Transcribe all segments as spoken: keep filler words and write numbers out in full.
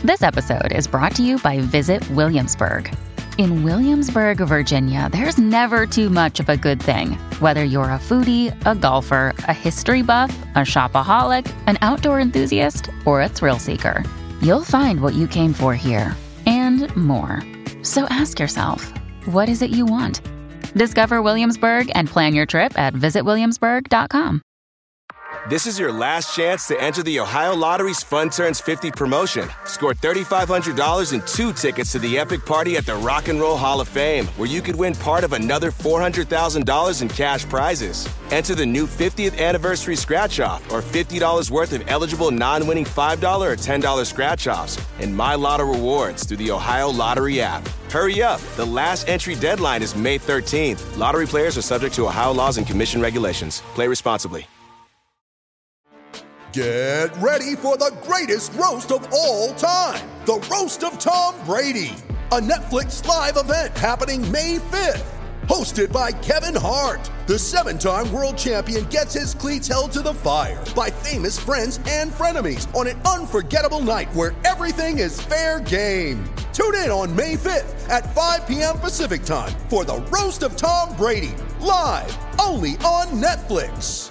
This episode is brought to you by Visit Williamsburg. In Williamsburg, Virginia, there's never too much of a good thing. Whether you're a foodie, a golfer, a history buff, a shopaholic, an outdoor enthusiast, or a thrill seeker, you'll find what you came for here and more. So ask yourself, what is it you want? Discover Williamsburg and plan your trip at visit williamsburg dot com. This is your last chance to enter the Ohio Lottery's Fun Turns fifty promotion. Score three thousand five hundred dollars and two tickets to the epic party at the Rock and Roll Hall of Fame, where you could win part of another four hundred thousand dollars in cash prizes. Enter the new fiftieth anniversary scratch-off or fifty dollars worth of eligible non-winning five dollars or ten dollars scratch-offs and My Lotto rewards through the Ohio Lottery app. Hurry up. The last entry deadline is May thirteenth. Lottery players are subject to Ohio laws and commission regulations. Play responsibly. Get ready for the greatest roast of all time, the Roast of Tom Brady, a Netflix live event happening May fifth. Hosted by Kevin Hart, the seven-time world champion gets his cleats held to the fire by famous friends and frenemies on an unforgettable night where everything is fair game. Tune in on May fifth at five p.m. Pacific time for the Roast of Tom Brady, live only on Netflix.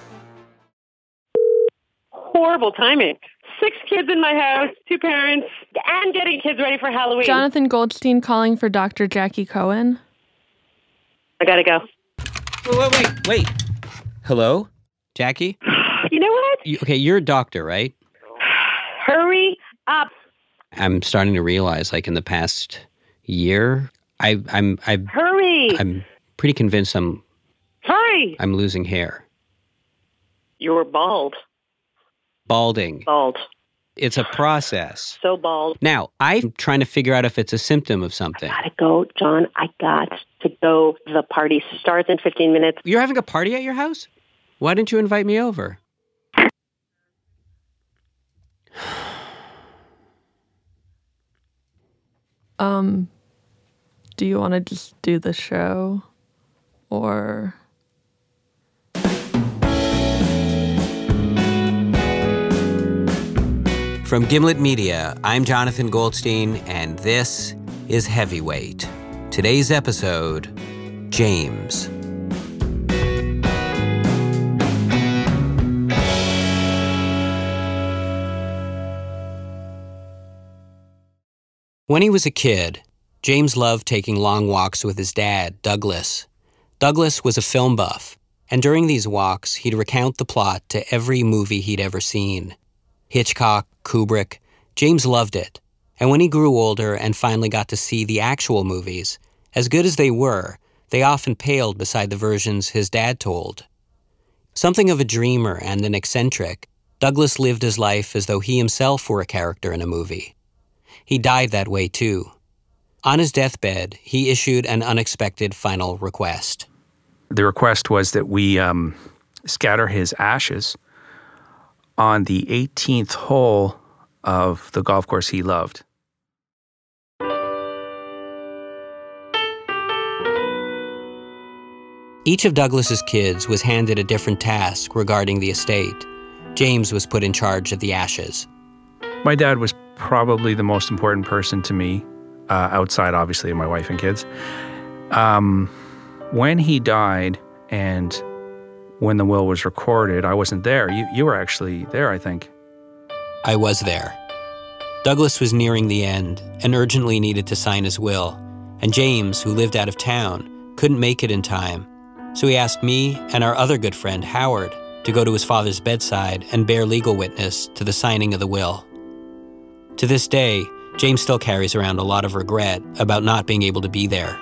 Horrible timing. Six kids in my house, two parents, and getting kids ready for Halloween. Jonathan Goldstein calling for Doctor Jackie Cohen. I gotta go. Wait, wait, wait. wait. Hello? Jackie? You know what? You, okay, you're a doctor, right? Hurry up. I'm starting to realize, like, in the past year, I, I'm... I, Hurry! I'm pretty convinced I'm... Hurry! I'm losing hair. You're bald. Balding. Bald. It's a process. So bald. Now, I'm trying to figure out if it's a symptom of something. I gotta go, John. I got to go. The party starts in fifteen minutes. You're having a party at your house? Why didn't you invite me over? Um, do you want to just do the show? Or... From Gimlet Media, I'm Jonathan Goldstein, and this is Heavyweight. Today's episode, James. When he was a kid, James loved taking long walks with his dad, Douglas. Douglas was a film buff, and during these walks, he'd recount the plot to every movie he'd ever seen. Hitchcock, Kubrick, James loved it. And when he grew older and finally got to see the actual movies, as good as they were, they often paled beside the versions his dad told. Something of a dreamer and an eccentric, Douglas lived his life as though he himself were a character in a movie. He died that way too. On his deathbed, he issued an unexpected final request. The request was that we um, scatter his ashes on the eighteenth hole of the golf course he loved. Each of Douglas's kids was handed a different task regarding the estate. James was put in charge of the ashes. My dad was probably the most important person to me, uh, outside, obviously, of my wife and kids. Um, when he died and when the will was recorded, I wasn't there. You you were actually there, I think. I was there. Douglas was nearing the end and urgently needed to sign his will, and James, who lived out of town, couldn't make it in time. So he asked me and our other good friend, Howard, to go to his father's bedside and bear legal witness to the signing of the will. To this day, James still carries around a lot of regret about not being able to be there.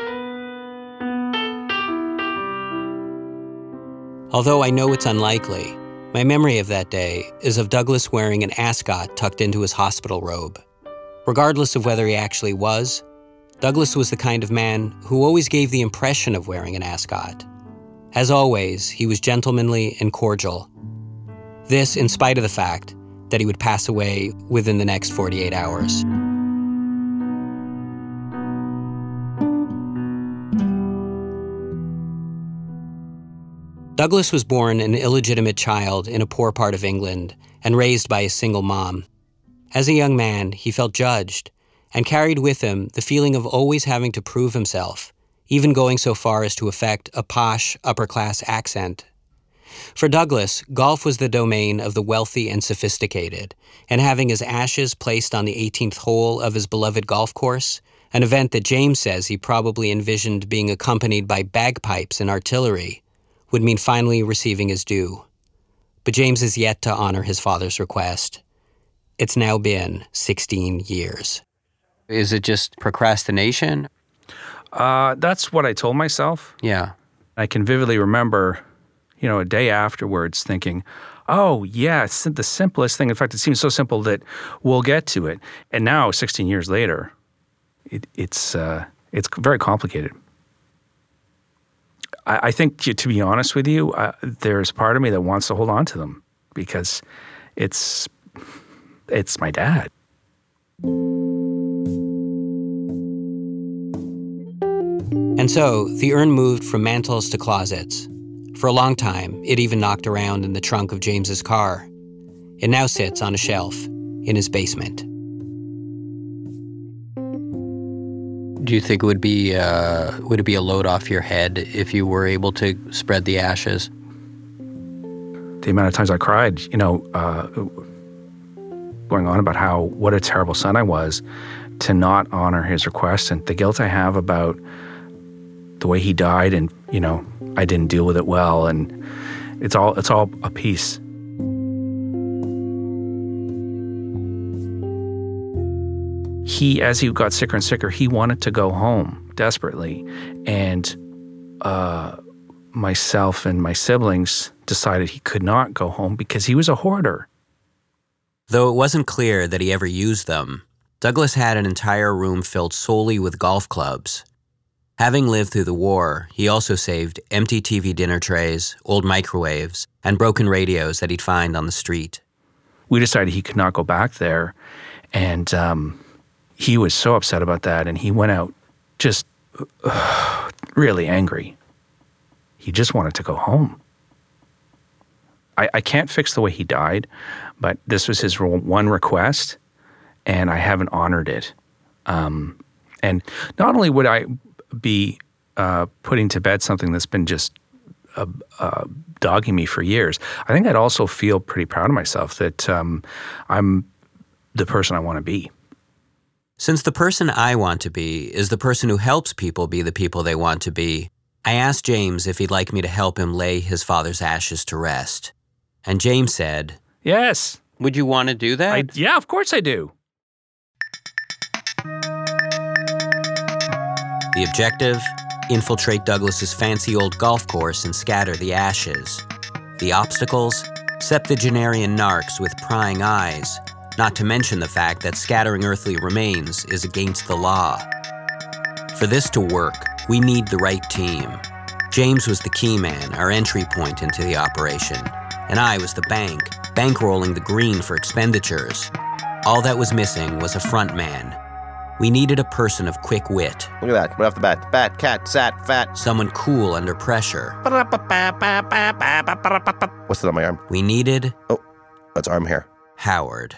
Although I know it's unlikely, my memory of that day is of Douglas wearing an ascot tucked into his hospital robe. Regardless of whether he actually was, Douglas was the kind of man who always gave the impression of wearing an ascot. As always, he was gentlemanly and cordial. This in spite of the fact that he would pass away within the next forty-eight hours. Douglas was born an illegitimate child in a poor part of England and raised by a single mom. As a young man, he felt judged and carried with him the feeling of always having to prove himself, even going so far as to affect a posh, upper-class accent. For Douglas, golf was the domain of the wealthy and sophisticated, and having his ashes placed on the eighteenth hole of his beloved golf course, an event that James says he probably envisioned being accompanied by bagpipes and artillery, would mean finally receiving his due. But James is yet to honor his father's request. It's now been sixteen years. Is it just procrastination? Uh, that's what I told myself. Yeah. I can vividly remember, you know, a day afterwards thinking, oh, yeah, it's the simplest thing. In fact, it seems so simple that we'll get to it. And now, sixteen years later, it, it's uh, it's very complicated. I, I think, to, to be honest with you, uh, there's part of me that wants to hold on to them because it's it's my dad. And so, the urn moved from mantles to closets. For a long time, it even knocked around in the trunk of James's car. It now sits on a shelf in his basement. Do you think it would be uh, would it be a load off your head if you were able to spread the ashes? The amount of times I cried, you know, uh, going on about how what a terrible son I was to not honor his request, and the guilt I have about the way he died, and you know, I didn't deal with it well, and it's all it's all a piece. He, as he got sicker and sicker, he wanted to go home desperately, and uh, myself and my siblings decided he could not go home because he was a hoarder. Though it wasn't clear that he ever used them, Douglas had an entire room filled solely with golf clubs. Having lived through the war, he also saved empty T V dinner trays, old microwaves, and broken radios that he'd find on the street. We decided he could not go back there, and um, he was so upset about that, and he went out just uh, really angry. He just wanted to go home. I, I can't fix the way he died, but this was his one request, and I haven't honored it. Um, and not only would I be uh, putting to bed something that's been just uh, uh, dogging me for years, I think I'd also feel pretty proud of myself that um, I'm the person I want to be. Since the person I want to be is the person who helps people be the people they want to be, I asked James if he'd like me to help him lay his father's ashes to rest. And James said, yes. Would you want to do that? I, yeah, of course I do. The objective? Infiltrate Douglas's fancy old golf course and scatter the ashes. The obstacles? Septuagenarian narcs with prying eyes, not to mention the fact that scattering earthly remains is against the law. For this to work, we need the right team. James was the key man, our entry point into the operation, and I was the bank, bankrolling the green for expenditures. All that was missing was a front man. We needed a person of quick wit. Look at that, right off the bat. Bat, cat, sat, fat. Someone cool under pressure. What's that on my arm? We needed... Oh, that's arm hair. Howard.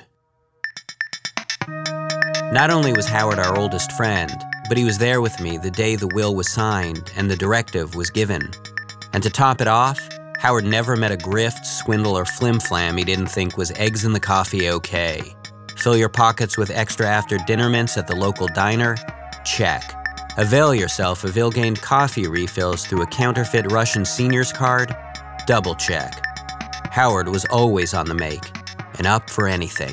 Not only was Howard our oldest friend, but he was there with me the day the will was signed and the directive was given. And to top it off, Howard never met a grift, swindle, or flim-flam he didn't think was eggs in the coffee okay. Fill your pockets with extra after-dinner mints at the local diner? Check. Avail yourself of ill-gained coffee refills through a counterfeit Russian senior's card? Double check. Howard was always on the make, and up for anything.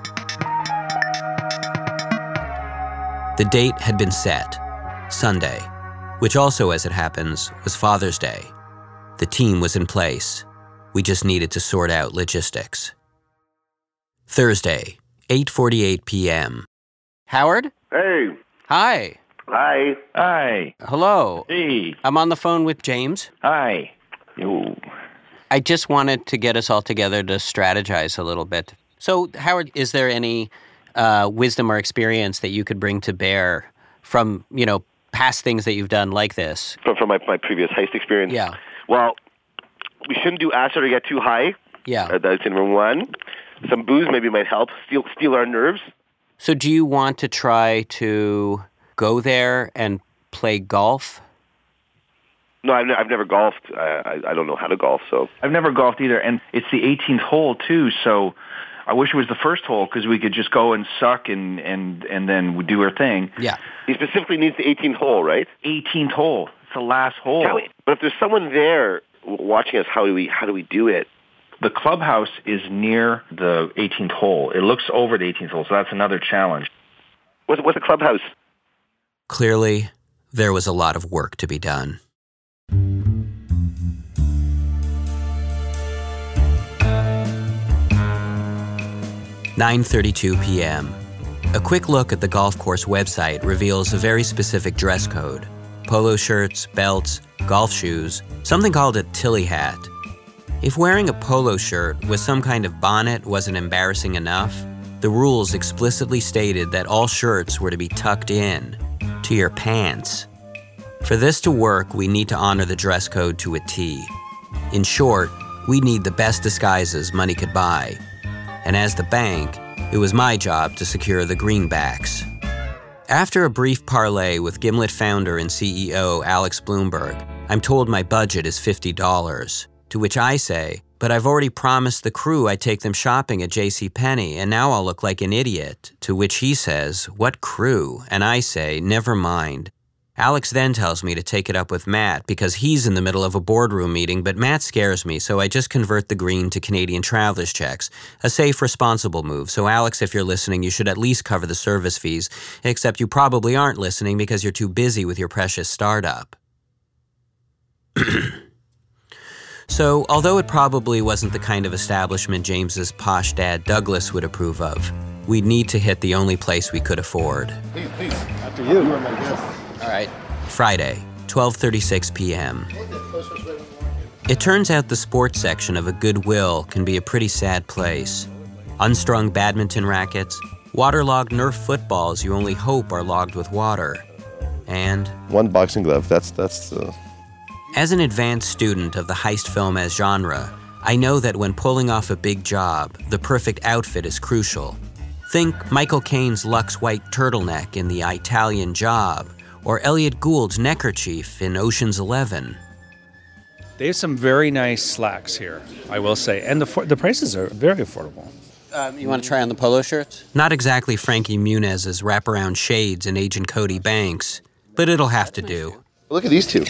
The date had been set, Sunday, which also, as it happens, was Father's Day. The team was in place. We just needed to sort out logistics. Thursday, eight forty-eight p.m. Howard? Hey. Hi. Hi. Hi. Hello. Hey. I'm on the phone with James. Hi. Yo. I just wanted to get us all together to strategize a little bit. So, Howard, is there any uh, wisdom or experience that you could bring to bear from, you know, past things that you've done like this? From, from my, my previous heist experience? Yeah. Well, we shouldn't do acid or get too high. Yeah. Uh, that's number one. Some booze maybe might help steal steal our nerves. So do you want to try to go there and play golf? No, I've, I've never golfed. I, I I don't know how to golf, so. I've never golfed either, and it's the eighteenth hole, too, so I wish it was the first hole because we could just go and suck and, and, and then we'd do our thing. Yeah. He specifically needs the eighteenth hole, right? eighteenth hole. It's the last hole. We, but if there's someone there watching us, how do we how do we do it? The clubhouse is near the eighteenth hole. It looks over the eighteenth hole, so that's another challenge. What's, what's a clubhouse? Clearly, there was a lot of work to be done. nine thirty-two p.m. A quick look at the golf course website reveals a very specific dress code. Polo shirts, belts, golf shoes, something called a tilly hat. If wearing a polo shirt with some kind of bonnet wasn't embarrassing enough, the rules explicitly stated that all shirts were to be tucked in, to your pants. For this to work, we need to honor the dress code to a T. In short, we need the best disguises money could buy. And as the bank, it was my job to secure the greenbacks. After a brief parley with Gimlet founder and C E O Alex Bloomberg, I'm told my budget is fifty dollars, to which I say, but I've already promised the crew I'd take them shopping at JCPenney, and now I'll look like an idiot, to which he says, what crew? And I say, never mind. Alex then tells me to take it up with Matt because he's in the middle of a boardroom meeting, but Matt scares me, so I just convert the green to Canadian traveler's checks. A safe, responsible move. So Alex, if you're listening, you should at least cover the service fees, except you probably aren't listening because you're too busy with your precious startup. So, although it probably wasn't the kind of establishment James's posh dad Douglas would approve of, we'd need to hit the only place we could afford. Please, please. After you. You are my guest. All right. Friday, twelve thirty-six p.m. It turns out the sports section of a Goodwill can be a pretty sad place. Unstrung badminton rackets, waterlogged Nerf footballs you only hope are logged with water, and... one boxing glove. That's... that's. Uh... As an advanced student of the heist film as genre, I know that when pulling off a big job, the perfect outfit is crucial. Think Michael Caine's Lux white turtleneck in The Italian Job, or Elliot Gould's neckerchief in Ocean's Eleven. They have some very nice slacks here, I will say, and the for- the prices are very affordable. Um, you want to try on the polo shirts? Not exactly Frankie Muniz's wraparound shades in Agent Cody Banks, but it'll have to do. Look at these two.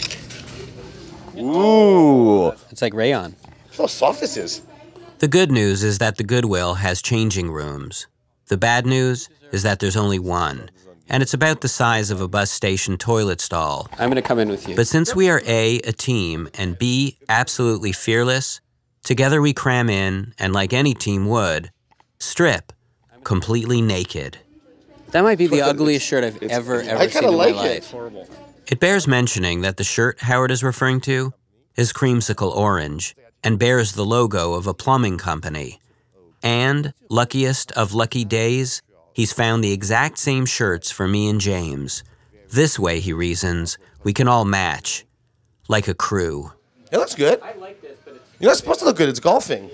Ooh. It's like rayon. Look how soft this is. The good news is that the Goodwill has changing rooms. The bad news is that there's only one, and it's about the size of a bus station toilet stall. I'm going to come in with you. But since we are A, a team, and B, absolutely fearless, together we cram in, and like any team would, strip, completely naked. That might be the ugliest shirt I've it's, ever, ever I seen in like my life. It. It's horrible. It bears mentioning that the shirt Howard is referring to is creamsicle orange and bears the logo of a plumbing company. And, luckiest of lucky days, he's found the exact same shirts for me and James. This way, he reasons, we can all match, like a crew. It looks good. I like this, but it's... You're not supposed to look good. It's golfing.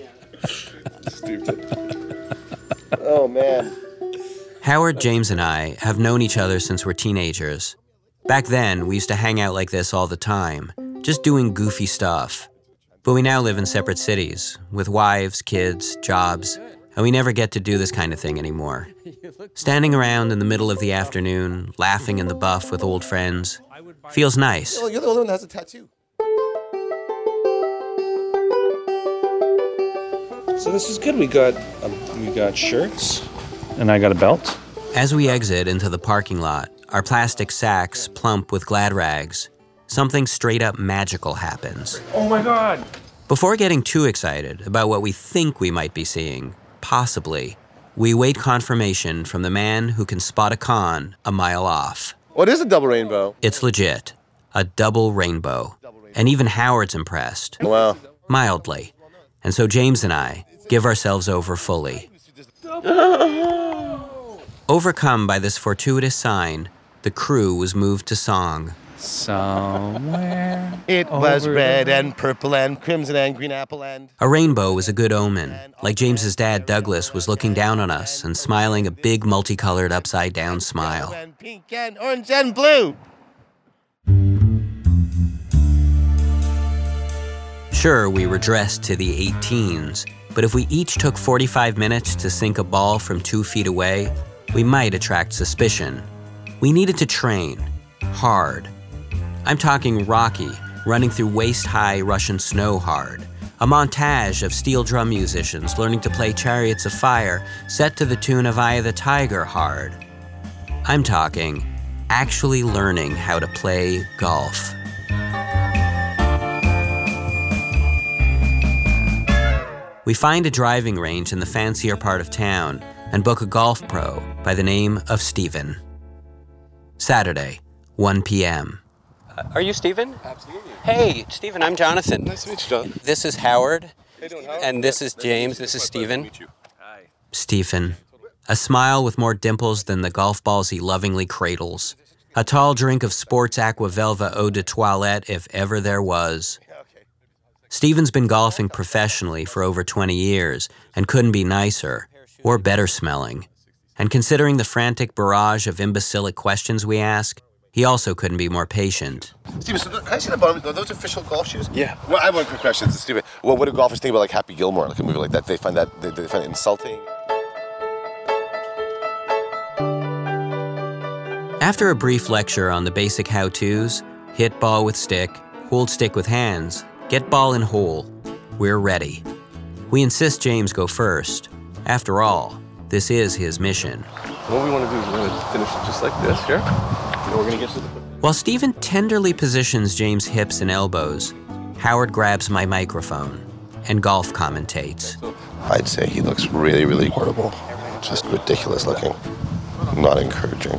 Stupid. Oh, man. Howard, James, and I have known each other since we're teenagers. Back then, we used to hang out like this all the time, just doing goofy stuff. But we now live in separate cities, with wives, kids, jobs, and we never get to do this kind of thing anymore. Standing around in the middle of the afternoon, laughing in the buff with old friends, feels nice. You're the only one that has a tattoo. So this is good. We got um, we got shirts, and I got a belt. As we exit into the parking lot, our plastic sacks plump with Glad rags, something straight-up magical happens. Oh my God! Before getting too excited about what we think we might be seeing, possibly, we wait confirmation from the man who can spot a con a mile off. What is a double rainbow? It's legit. A double rainbow. And even Howard's impressed. Wow. Mildly. And so James and I give ourselves over fully. Overcome by this fortuitous sign, the crew was moved to song. Somewhere. It was over red there. and purple and crimson and green apple and... A rainbow was a good omen, like James's dad Douglas was looking down on us and smiling a big multicolored upside-down smile. And pink and orange and blue. Sure, we were dressed to the eighteens, but if we each took forty-five minutes to sink a ball from two feet away, we might attract suspicion. We needed to train, hard. I'm talking Rocky, running through waist-high Russian snow hard. A montage of steel drum musicians learning to play Chariots of Fire set to the tune of Eye of the Tiger hard. I'm talking actually learning how to play golf. We find a driving range in the fancier part of town and book a golf pro by the name of Stephen. Saturday, one p.m. Uh, are you Stephen? Absolutely. Hey, Stephen, I'm Jonathan. Nice to meet you, John. This is Howard. How you doing, Howard? And this is James. This is Stephen. Hi. Stephen. A smile with more dimples than the golf balls he lovingly cradles. A tall drink of Sports Aqua Velva Eau de Toilette if ever there was. Stephen's been golfing professionally for over twenty years and couldn't be nicer or better smelling. And considering the frantic barrage of imbecilic questions we ask, he also couldn't be more patient. Steven, so can I see the bottom? Are those official golf shoes? Yeah. Well, I have one quick question. It's stupid. Well, what do golfers think about like Happy Gilmore, like a movie like that? They find that they, they find it insulting. After a brief lecture on the basic how-tos, hit ball with stick, hold stick with hands, get ball in hole, we're ready. We insist James go first. After all, this is his mission. What we want to do is we're going to finish it just like this here. And we're going to get to the... While Stephen tenderly positions James' hips and elbows, Howard grabs my microphone and golf commentates. I'd say he looks really, really horrible. Just ridiculous looking. Not encouraging.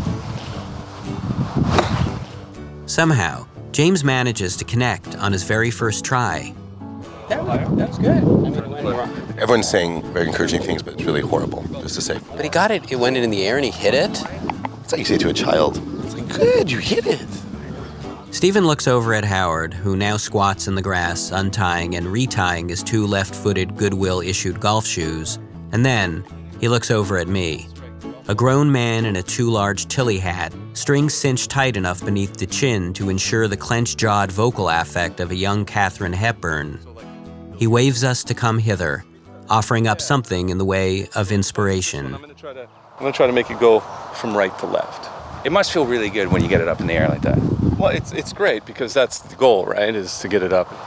Somehow, James manages to connect on his very first try. That, that was good. I mean, it went wrong. Everyone's saying very encouraging things, but it's really horrible, just to say. But he got it. It went in the air and he hit it. It's like you say to a child. It's like, good, you hit it. Stephen looks over at Howard, who now squats in the grass, untying and retying his two left-footed Goodwill-issued golf shoes. And then he looks over at me. A grown man in a too-large Tilly hat, strings cinched tight enough beneath the chin to ensure the clenched-jawed vocal affect of a young Katharine Hepburn. He waves us to come hither, offering up something in the way of inspiration. I'm going to try to, I'm going to try to make it go from right to left. It must feel really good when you get it up in the air like that. Well, it's it's great because that's the goal, right, is to get it up.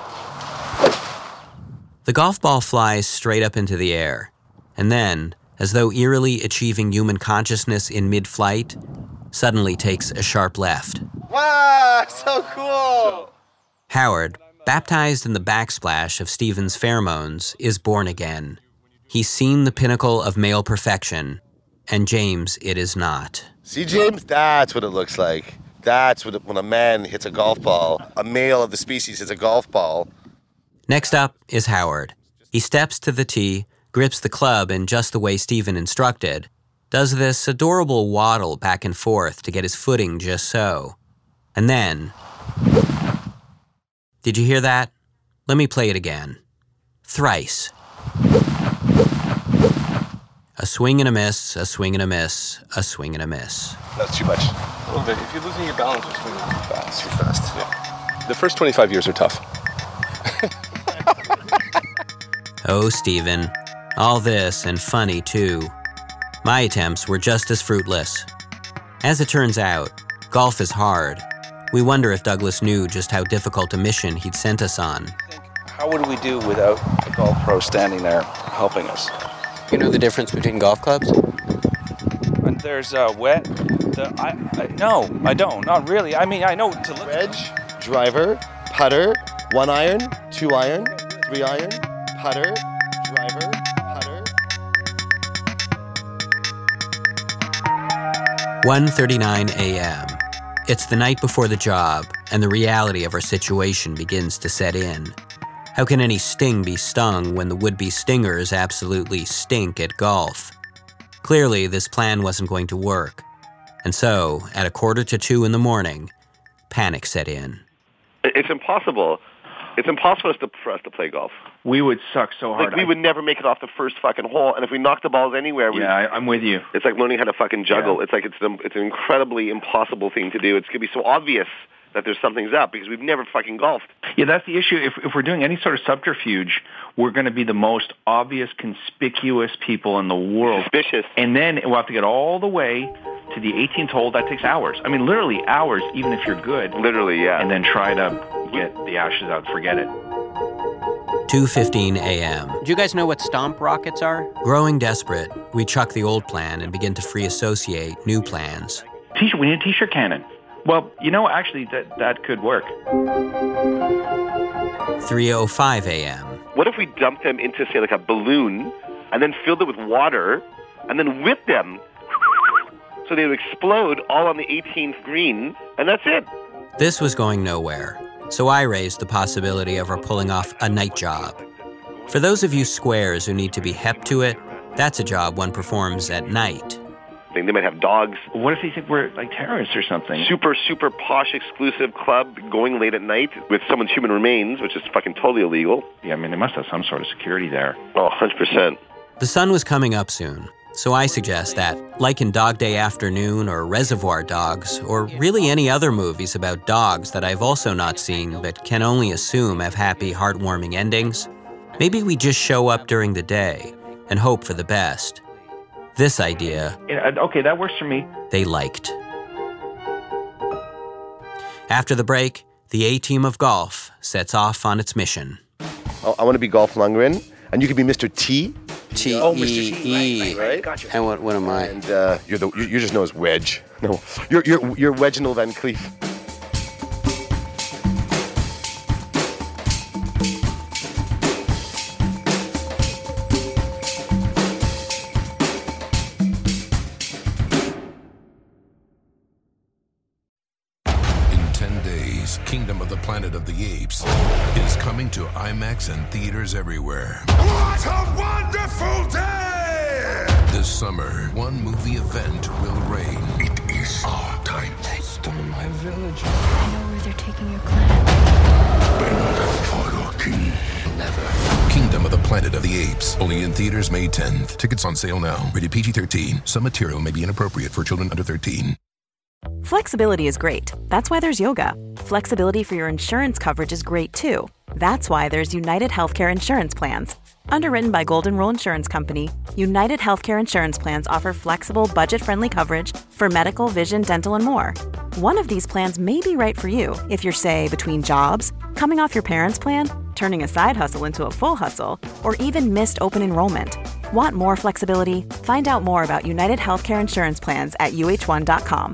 The golf ball flies straight up into the air, and then, as though eerily achieving human consciousness in mid-flight, suddenly takes a sharp left. Wow, so cool! Howard, baptized in the backsplash of Stephen's pheromones, is born again. He's seen the pinnacle of male perfection, and James it is not. See, James? That's what it looks like. That's what it, when a man hits a golf ball, a male of the species hits a golf ball. Next up is Howard. He steps to the tee, grips the club in just the way Stephen instructed, does this adorable waddle back and forth to get his footing just so. And then... Did you hear that? Let me play it again. Thrice. A swing and a miss, a swing and a miss, a swing and a miss. That's too much. A little bit. If you're losing your balance, you're swinging too fast. Too fast. Yeah. The first twenty-five years are tough. Oh, Stephen. All this, and funny, too. My attempts were just as fruitless. As it turns out, golf is hard. We wonder if Douglas knew just how difficult a mission he'd sent us on. How would we do without a golf pro standing there helping us? You know the difference between golf clubs? And there's uh, wet. The, I, I, no, I don't. Not really. I mean, I know to look. Wedge, driver, putter, one iron, two iron, three iron, putter, driver, putter. one thirty-nine a.m. It's the night before the job, and the reality of our situation begins to set in. How can any sting be stung when the would-be stingers absolutely stink at golf? Clearly, this plan wasn't going to work. And so, at a quarter to two in the morning, panic set in. It's impossible. It's impossible for us, to, for us to play golf. We would suck so hard. Like, we I, would never make it off the first fucking hole, and if we knock the balls anywhere... We, yeah, I, I'm with you. It's like learning how to fucking juggle. Yeah. It's like it's, an, it's an incredibly impossible thing to do. It's going to be so obvious that there's something's up because we've never fucking golfed. Yeah, that's the issue. If, if we're doing any sort of subterfuge, we're going to be the most obvious, conspicuous people in the world. Suspicious. And then we'll have to get all the way to the eighteenth hole. That takes hours. I mean, literally hours, even if you're good. Literally, yeah. And then try to get the ashes out. Forget it. two fifteen a.m. Do you guys know what stomp rockets are? Growing desperate, we chuck the old plan and begin to free associate new plans. T-shirt. We need a T-shirt cannon. Well, you know, actually, that, that could work. three oh five a.m. What if we dumped them into, say, like a balloon and then filled it with water and then whipped them so they would explode all on the eighteenth green, and that's it? This was going nowhere, so I raised the possibility of our pulling off a night job. For those of you squares who need to be hep to it, that's a job one performs at night. They might have dogs. What if they think we're like terrorists or something? Super, super posh, exclusive club going late at night with someone's human remains, which is fucking totally illegal. Yeah, I mean, they must have some sort of security there. Oh, one hundred percent. The sun was coming up soon, so I suggest that, like in Dog Day Afternoon or Reservoir Dogs, or really any other movies about dogs that I've also not seen but can only assume have happy, heartwarming endings, maybe we just show up during the day and hope for the best. This idea, Yeah, okay, that works for me. they liked. After the break, the A-Team of Golf sets off on its mission. Oh, I want to be Golf Lundgren, and you could be Mister T. T Oh, E Mister T, E. right? Gotcha. And what, what am I? And uh, you're the you're just known as Wedge. No, you're you're you're Reginald Van Cleef. In ten days, Kingdom of the Planet of the Apes is coming to IMAX and theaters everywhere. What a wonderful day! This summer, one movie event will reign. It is our time. They stole my village. I know where they're taking your clan. Bend for your king. Never. Kingdom of the Planet of the Apes. Only in theaters May tenth. Tickets on sale now. Rated P G thirteen. Some material may be inappropriate for children under thirteen. Flexibility is great. That's why there's yoga. Flexibility for your insurance coverage is great too. That's why there's United Healthcare Insurance Plans. Underwritten by Golden Rule Insurance Company, United Healthcare Insurance Plans offer flexible, budget-friendly coverage for medical, vision, dental, and more. One of these plans may be right for you if you're, say, between jobs, coming off your parents' plan, turning a side hustle into a full hustle, or even missed open enrollment. Want more flexibility? Find out more about United Healthcare Insurance Plans at U H one dot com.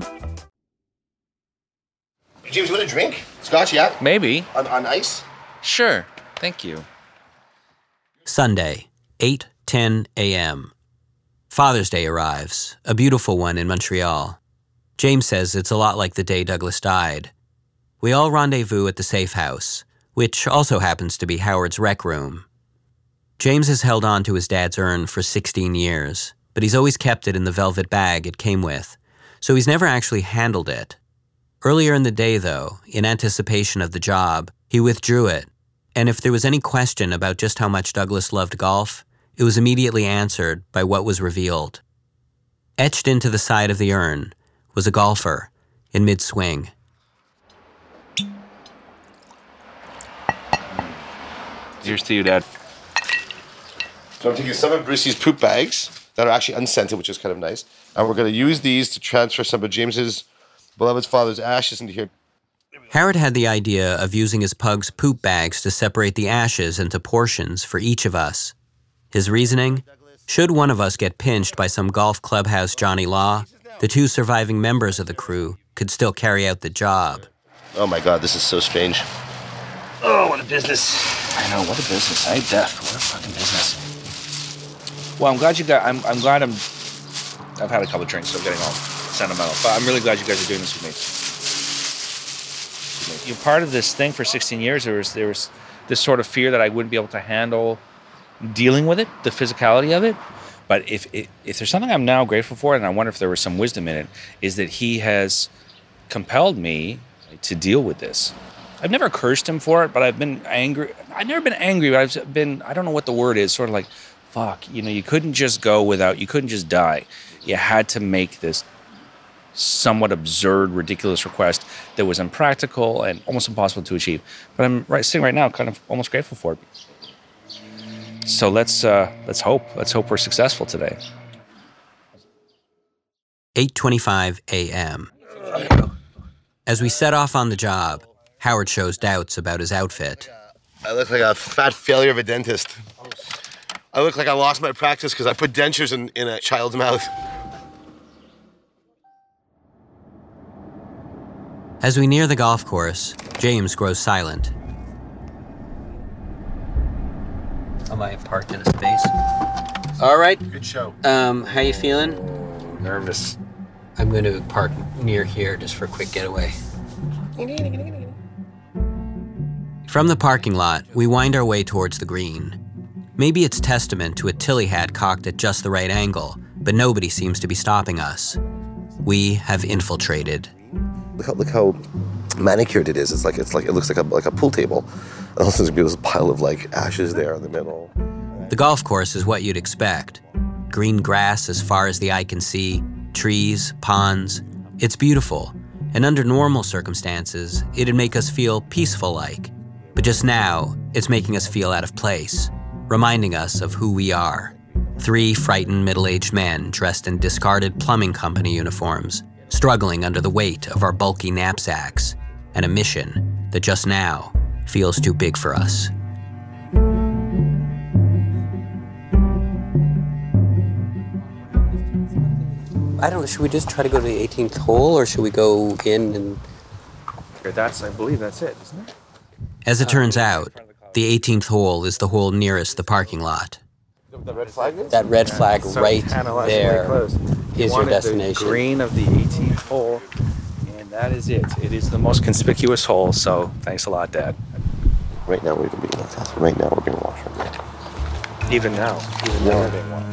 James, you want a drink? Scotch, yeah? Maybe. On, on ice? Sure. Thank you. Sunday, eight ten a.m. Father's Day arrives, a beautiful one in Montreal. James says it's a lot like the day Douglas died. We all rendezvous at the safe house, which also happens to be Howard's rec room. James has held on to his dad's urn for sixteen years, but he's always kept it in the velvet bag it came with, so he's never actually handled it. Earlier in the day, though, in anticipation of the job, he withdrew it, and if there was any question about just how much Douglas loved golf, it was immediately answered by what was revealed. Etched into the side of the urn was a golfer in mid-swing. Here's to you, Dad. So I'm taking some of Brucey's poop bags that are actually unscented, which is kind of nice, and we're going to use these to transfer some of James's beloved father's ashes into here. Howard had the idea of using his pug's poop bags to separate the ashes into portions for each of us. His reasoning? Should one of us get pinched by some golf clubhouse Johnny Law, the two surviving members of the crew could still carry out the job. Oh my God, this is so strange. Oh, what a business. I know, what a business. I deaf. What a fucking business. Well, I'm glad you got, I'm, I'm glad I'm, I've had a couple of drinks, so I'm getting all sentimental. But I'm really glad you guys are doing this with me. You're part of this thing for sixteen years. There was there was this sort of fear that I wouldn't be able to handle dealing with it, the physicality of it. But if if, if there's something I'm now grateful for, and I wonder if there was some wisdom in it, is that he has compelled me to deal with this. I've never cursed him for it, but I've been angry. I've never been angry, but I've been, I don't know what the word is, sort of like, fuck, you know, you couldn't just go without, you couldn't just die. You had to make this somewhat absurd, ridiculous request that was impractical and almost impossible to achieve. But I'm right, sitting right now kind of almost grateful for it. So let's uh, let's hope. Let's hope we're successful today. eight twenty-five a.m. As we set off on the job, Howard shows doubts about his outfit. I look like a fat failure of a dentist. I look like I lost my practice because I put dentures in, in a child's mouth. As we near the golf course, James grows silent. Am I parked in a space? All right. Good show. Um, how you feeling? Nervous. I'm going to park near here just for a quick getaway. From the parking lot, we wind our way towards the green. Maybe it's testament to a Tilly hat cocked at just the right angle, but nobody seems to be stopping us. We have infiltrated. Look how, look how manicured it is. It's like it's like it looks like a like a pool table. And also there's gonna be this pile of like ashes there in the middle. The golf course is what you'd expect. Green grass as far as the eye can see, trees, ponds. It's beautiful, and under normal circumstances, it'd make us feel peaceful-like. But just now, it's making us feel out of place, reminding us of who we are. Three frightened middle-aged men dressed in discarded plumbing company uniforms, struggling under the weight of our bulky knapsacks, and a mission that just now feels too big for us. I don't know, should we just try to go to the eighteenth hole, or should we go in and... That's, I believe that's it, isn't it? As it turns out, the eighteenth hole is the hole nearest the parking lot. The red flag is? That red flag So right Anna, there really is your destination. The green of the eighteenth hole, and that is it. It is the most conspicuous hole, so thanks a lot, Dad. Right now we're being looked at. Right now we're being watched from here. Even now, even now we're being watched.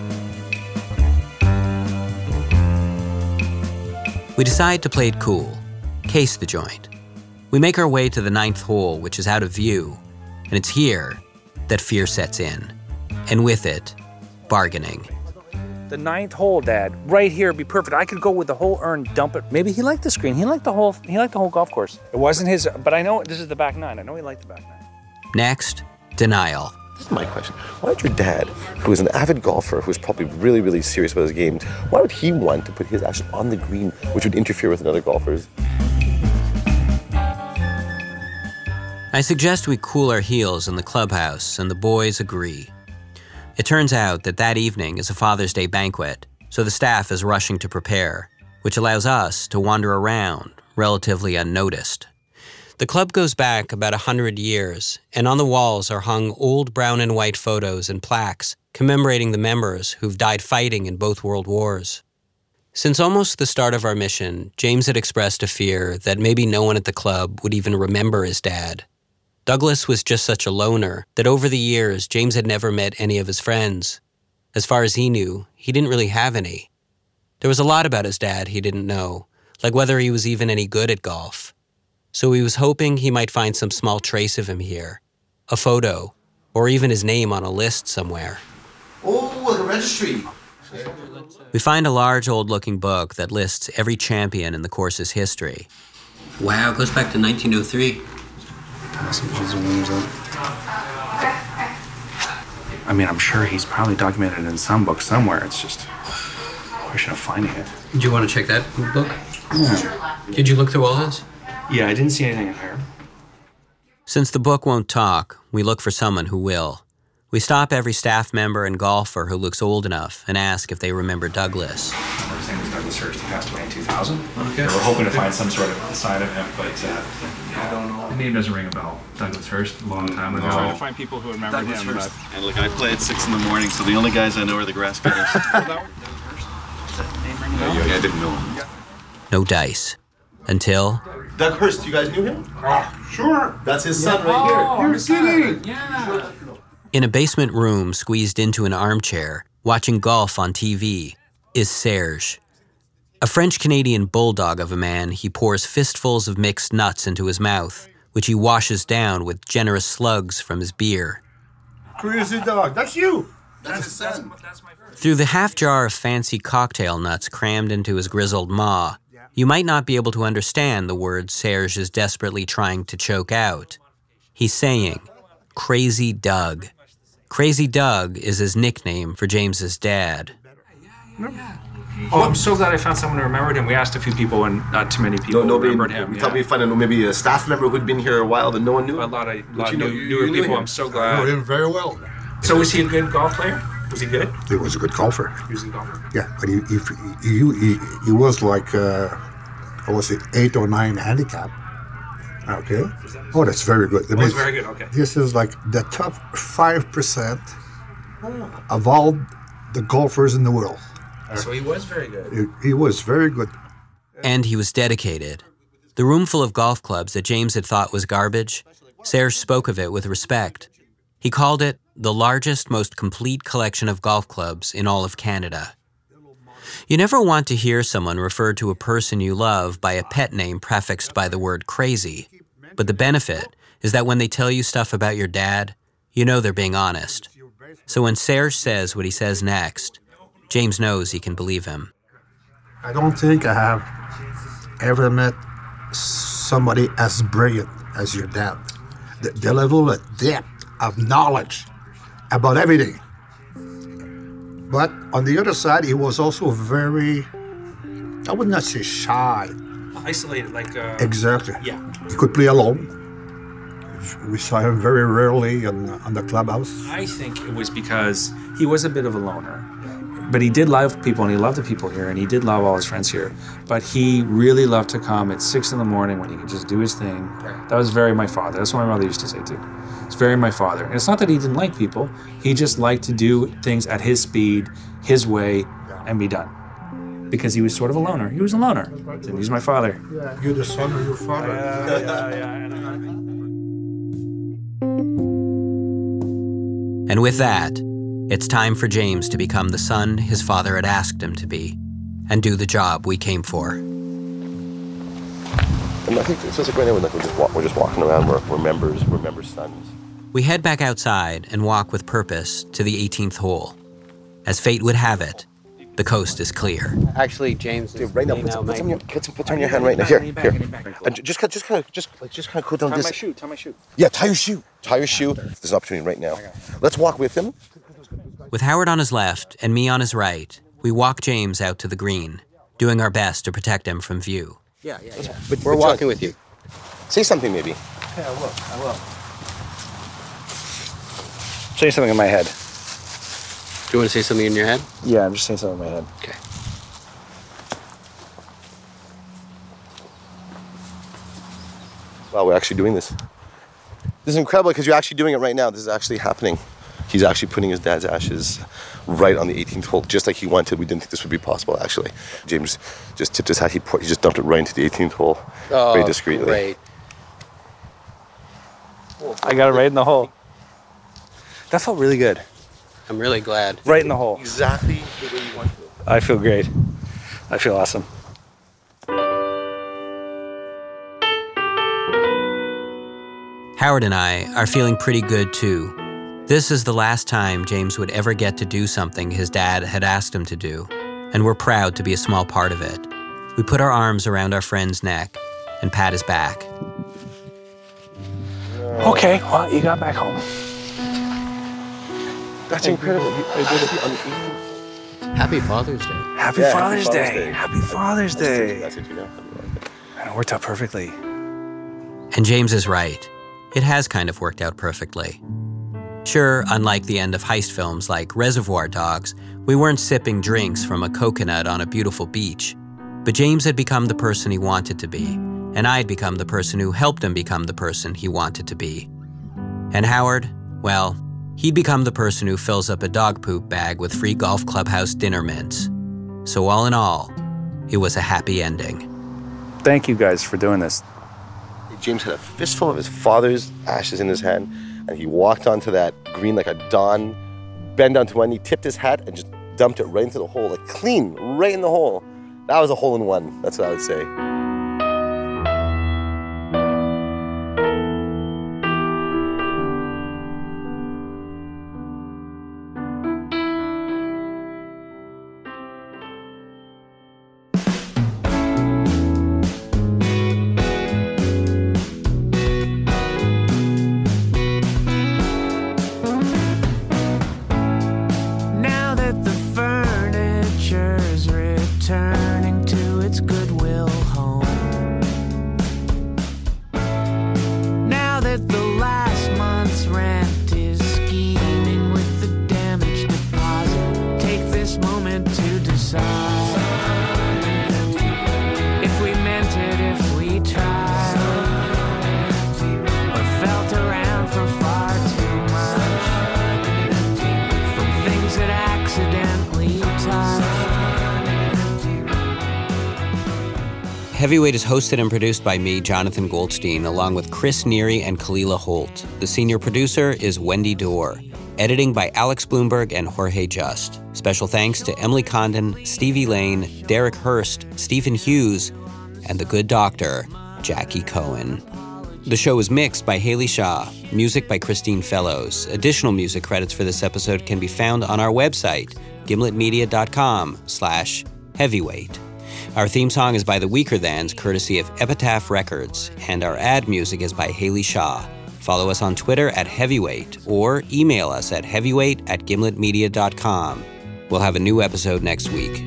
We decide to play it cool, case the joint. We make our way to the ninth hole, which is out of view, and it's here that fear sets in. And with it, bargaining. The ninth hole, Dad, right here would be perfect. I could go with the whole urn, dump it. Maybe he liked the screen. He liked the whole. He liked the whole golf course. It wasn't his, but I know this is the back nine. I know he liked the back nine. Next, denial. This is my question. Why would your dad, who is an avid golfer, who's probably really, really serious about his game, why would he want to put his ashes on the green, which would interfere with another golfer's? I suggest we cool our heels in the clubhouse, and the boys agree. It turns out that that evening is a Father's Day banquet, so the staff is rushing to prepare, which allows us to wander around relatively unnoticed. The club goes back about a hundred years, and on the walls are hung old brown and white photos and plaques commemorating the members who've died fighting in both world wars. Since almost the start of our mission, James had expressed a fear that maybe no one at the club would even remember his dad. Douglas was just such a loner that over the years, James had never met any of his friends. As far as he knew, he didn't really have any. There was a lot about his dad he didn't know, like whether he was even any good at golf. So he was hoping he might find some small trace of him here, a photo, or even his name on a list somewhere. Oh, like a registry. We find a large old-looking book that lists every champion in the course's history. Wow, it goes back to nineteen oh three. I mean, I'm sure he's probably documented it in some book somewhere. It's just a question of finding it. Did you want to check that book? Yeah. Did you look through all his? Yeah, I didn't see anything in there. Since the book won't talk, we look for someone who will. We stop every staff member and golfer who looks old enough and ask if they remember Douglas. His name was Douglas Hurst. He passed away in two thousand. Okay. We were hoping to find some sort of sign of him, but uh, I don't know. The name doesn't ring a bell. Douglas Hurst, a long time ago. I'm trying to find people who remember Douglas him. Hurst. And look, I play at six in the morning, so the only guys I know are the grass cutters. Yeah, I didn't know him. No dice. Until... Doug Hurst, you guys knew him? Oh, sure. That's his son right here. You're kidding. Yeah. In a basement room squeezed into an armchair, watching golf on T V, is Serge. A French-Canadian bulldog of a man, he pours fistfuls of mixed nuts into his mouth, which he washes down with generous slugs from his beer. Crazy dog. That's you. That's his son. Through the half jar of fancy cocktail nuts crammed into his grizzled maw, you might not be able to understand the words Serge is desperately trying to choke out. He's saying, Crazy Doug. Crazy Doug is his nickname for James's dad. Oh, I'm so glad I found someone who remembered him. We asked a few people, and not too many people No, nobody remembered him. We Yeah. thought we'd find a, maybe a staff member who'd been here a while, but no one knew. A lot of, But lot you of know- new, you- newer you knew people. him. I'm so I glad. know him very well. So was he a good golf player? Was he good? He was a good golfer. He was a good golfer. Yeah, but he he, he, he, he was like, uh, what was it, eight or nine handicap. Okay. Oh, that's very good. That Oh, it's means very good, okay. This is like the top five percent of all the golfers in the world. So he was very good. He, he was very good. And he was dedicated. The room full of golf clubs that James had thought was garbage, Serge spoke of it with respect. He called it the largest, most complete collection of golf clubs in all of Canada. You never want to hear someone refer to a person you love by a pet name prefixed by the word crazy, but the benefit is that when they tell you stuff about your dad, you know they're being honest. So when Serge says what he says next, James knows he can believe him. I don't think I have ever met somebody as brilliant as your dad. The, the level of depth of knowledge about everything. But on the other side, he was also very, I would not say shy. Isolated, like... Uh, Exactly. Yeah. He could play alone. We saw him very rarely on, on the clubhouse. I think it was because he was a bit of a loner. But he did love people, and he loved the people here, and he did love all his friends here. But he really loved to come at six in the morning when he could just do his thing. That was very my father. That's what my mother used to say, too. It's very my father. And it's not that he didn't like people. He just liked to do things at his speed, his way, and be done. Because he was sort of a loner. He was a loner. And he's my father. You're the son of your father. Yeah, yeah, yeah. And with that, it's time for James to become the son his father had asked him to be and do the job we came for. And I think it feels like right now we're, like we're, just, walk, we're just walking around. We're, we're members. We're members' sons. We head back outside and walk with purpose to the eighteenth hole. As fate would have it, the coast is clear. Actually, James, Dude, right now, put some, put some, in your, put some, put some in your hand right now. Here, here. And just, kind- just kind of, just, like, just kind of go down Tie this. my shoe, tie my shoe. Yeah, tie your shoe. Tie your shoe. There's an opportunity right now. Let's walk with him. With Howard on his left and me on his right, we walk James out to the green, doing our best to protect him from view. Yeah, yeah, yeah. But- We're but walking John, with you. Say something, maybe. Yeah, I will. I will. Say something in my head. Do you want to say something in your head? Yeah, I'm just saying something in my head. Okay. Wow, we're actually doing this. This is incredible because you're actually doing it right now. This is actually happening. He's actually putting his dad's ashes right on the eighteenth hole, just like he wanted. We didn't think this would be possible, actually. James just tipped his hat. He, put, he just dumped it right into the eighteenth hole, Oh, very discreetly. great. I got it right in the hole. That felt really good. I'm really glad. Right in the hole. Exactly the way you wanted it. I feel great. I feel awesome. Howard and I are feeling pretty good too. This is the last time James would ever get to do something his dad had asked him to do, and we're proud to be a small part of it. We put our arms around our friend's neck and pat his back. Okay, well, you got back home. That's incredible. I did it on the eighteenth. Happy Father's Day. Happy Yeah, Father's Happy Day. Father's Day. Happy Father's Day. That's it, you know. And it worked out perfectly. And James is right. It has kind of worked out perfectly. Sure, unlike the end of heist films like Reservoir Dogs, we weren't sipping drinks from a coconut on a beautiful beach. But James had become the person he wanted to be, and I'd become the person who helped him become the person he wanted to be. And Howard, well, he'd become the person who fills up a dog poop bag with free golf clubhouse dinner mints. So all in all, it was a happy ending. Thank you guys for doing this. James had a fistful of his father's ashes in his hand, and he walked onto that green like a Don, bent down to one knee, tipped his hat, and just dumped it right into the hole, like clean, right in the hole. That was a hole in one. That's what I would say. Heavyweight is hosted and produced by me, Jonathan Goldstein, along with Chris Neary and Kalila Holt. The senior producer is Wendy Dorr. Editing by Alex Bloomberg and Jorge Just. Special thanks to Emily Condon, Stevie Lane, Derek Hurst, Stephen Hughes, and the good doctor, Jackie Cohen. The show is mixed by Haley Shaw, music by Christine Fellows. Additional music credits for this episode can be found on our website, gimletmedia.com slash heavyweight. Our theme song is by The Weaker Thans, courtesy of Epitaph Records, and our ad music is by Haley Shaw. Follow us on Twitter at Heavyweight or email us at heavyweight at gimletmedia dot com. We'll have a new episode next week.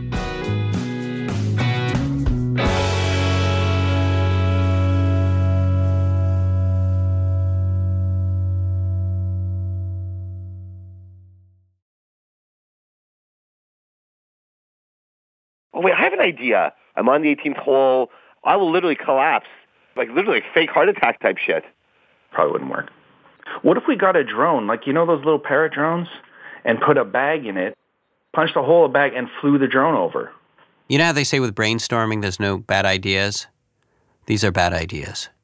Oh, wait, I have an idea. I'm on the eighteenth hole. I will literally collapse. Like, literally, like fake heart attack type shit. Probably wouldn't work. What if we got a drone, like, you know those little parrot drones, and put a bag in it, punched a hole in the bag, and flew the drone over? You know how they say with brainstorming there's no bad ideas? These are bad ideas.